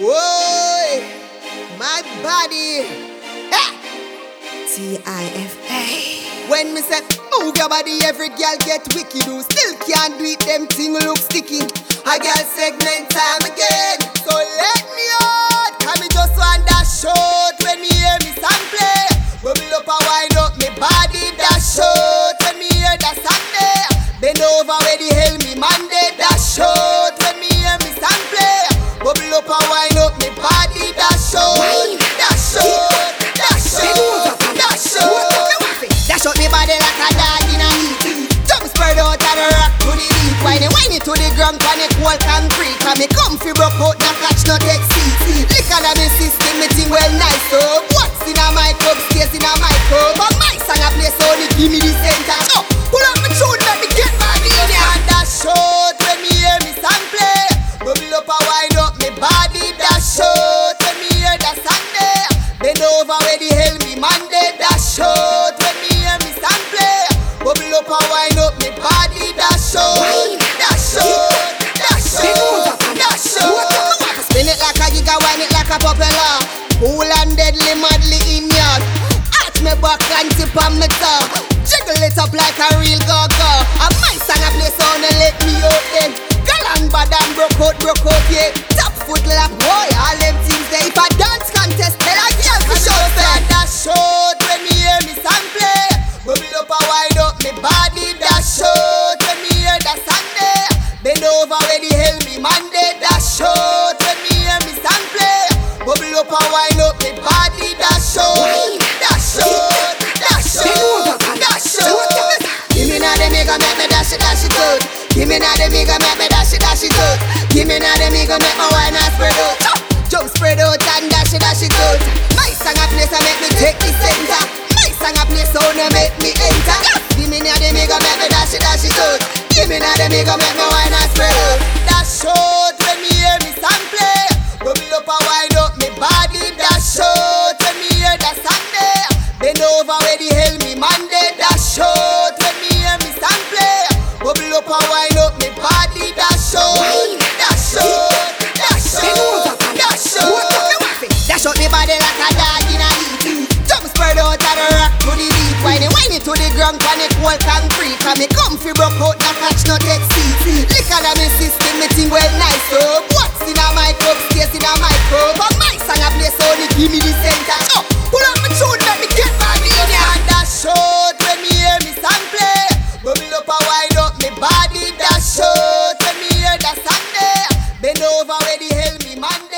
Whoa, my body. Ha! Tifa. When me say move your body, every girl get wicked. Who still can't do it, them thing look sticky. A girl segment time again. So let me out, cause me just want that short. When me hear me song play, bubble up and wind up me body, that short. When me hear that Sunday, bend over where the hell me Monday, that short. When me hear me song play, bubble up and wind up me body, that short. That short, that short, that short. Dash up me body like a dog in a heat. Jump spread out and rock to the beat. Whine it to the ground on the cold concrete. Cause me comfy broke out, no catch no take seat. Lick on me system, me think well nice. So what's in a mic up, stays in a mic up. But my song a play so they give me the center. So pull up my tune, let me get my in ya. And that short when me hear me song play. Bubble up and wind up me body, that short. When me hear that Sunday, bend over where the hell me Monday, that short. When me hear me song play, bubble up and wind up me body, that short. That short, that short, that short. Spin it like a giga, wind it like a propeller. Cool and deadly, madly in yard. Arch me back and tip on me top. Jiggle it up like a real go-go. And my song a play sound and let me out then. Galang bad and broke out, yeah. Top foot lap, boy, all them things there. If a dance contest, tell a girl for sure. That short when me hear me song play. Bubble up and wind up me body, that short. When me hear that Sunday, bend over where the hell me Monday, that short. When me hear me song play, bubble up and wind up me body, that short. That short, that short, that short. Give me now the mega, make me dash it out. Give me now the mega, make me dash it out. Give me now the mega, make my wine and spread out. Jump spread out and dash it out. My song a place and make me take the center. My song a place so no make me enter. Give me now the mega, make me dash it out. Give me now the mega, make my wine and spread out. That short when me hear me song play. Bubble up and wind up me body, that short. When me hear that Sunday, bend over where the hell me Monday, that short. When me hear me song play, bubble up and wind up me body, that short. That short, that short, that short. Dash up me body like a dog in a heat. Jump spread out and rock to the beat. Whine it to the ground on the cold concrete. Cause me comfy broke out, no catch no take seat. Lick on me system, me think well nice. So what's in a mic up, stays in a mic up. But my song a play so they give me the center. So pull up my tune, let me get my in ya. And that short when me hear me song play. Bubble up and wind up me body, that short. When me hear that Sunday, bend over where the hell me Monday.